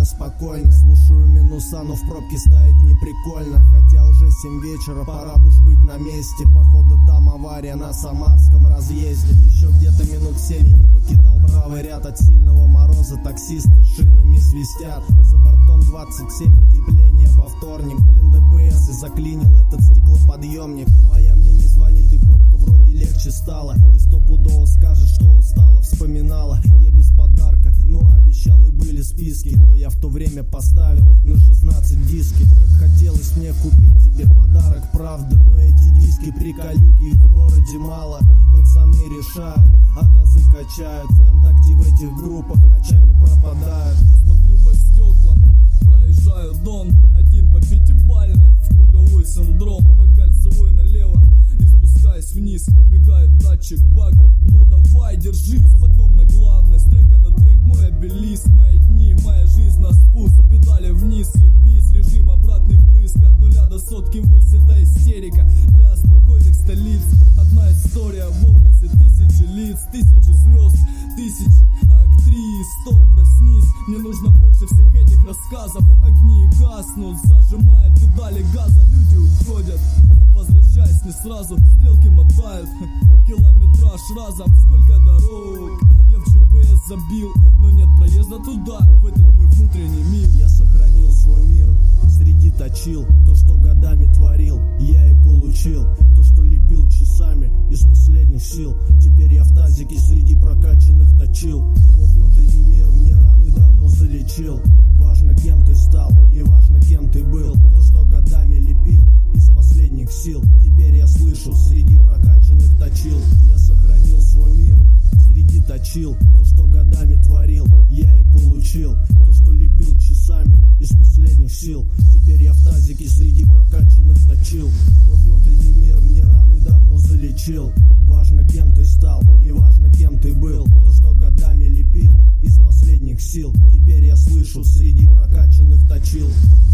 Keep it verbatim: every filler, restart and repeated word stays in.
спокойно. Слушаю минуса, но в пробке стоять не прикольно. Хотя уже семь вечера, пора уж быть на месте. Походу там авария на Самарском разъезде. Еще где-то минут семь я не покидал правый ряд. От сильного мороза таксисты шинами свистят. За бортом двадцать семь, потепление во вторник. Блин, ДПС и заклинил этот стеклоподъемник. Моя мне не звонит и пробка вроде легче стала. И стопудово скажет, что устала, вспоминала. Я без подарка, но обещал и были списки. Но я в то время поставил на шестнадцать диски. Как хотелось мне купить тебе подарок, правда. Но эти диски приколюги, в городе мало. Пацаны решают, а тазы качают. Вконтакте в этих группах ночами пропадают. Смотрю по стеклам, проезжаю дон. Один по пятибалльной, в круговой синдром. По кольцевой налево и спускаясь вниз. Мигает датчик бака, ну давай, держись. Потом на главной, с трека на трек мой обелиск. Мои дни, моя жизнь на спуск. Педали вниз, крепись, режим обратный впрыск. От нуля до сотки высь, это истерика для спокойных столиц. Одна история в образе тысячи лиц. Тысячи звезд, тысячи актрис. Стоп, проснись, мне нужно больше всех этих рассказов. Огни гаснут, зажимая педали газа. Люди уходят, возвращаясь не сразу. Стрелки мотают, километраж разом. Сколько дорог я в джи пи эс забил, но нет проезда туда, в этот мой внутренний мир. Я сохранил свой мир среди точил. То, что годами творил, я и получил. То, что лепил часами из последних сил. Теперь я в тазике среди прокачанных точил. Мой внутренний мир мне раны давно залечил. Важно, кем ты стал, не важно, кем ты был. То, что годами лепил из последних сил. Теперь я слышу среди прокачанных точил. Я сохранил свой мир среди точил. То, что годами творил, я и получил. То, что лепил часами из последних сил. Теперь я в тазике среди прокачанных точил. Мой внутренний мир мне раны давно залечил. Важно, кем ты стал, не важно, кем ты был. То, что годами лепил из последних сил. Теперь я слышу среди прокачанных точил.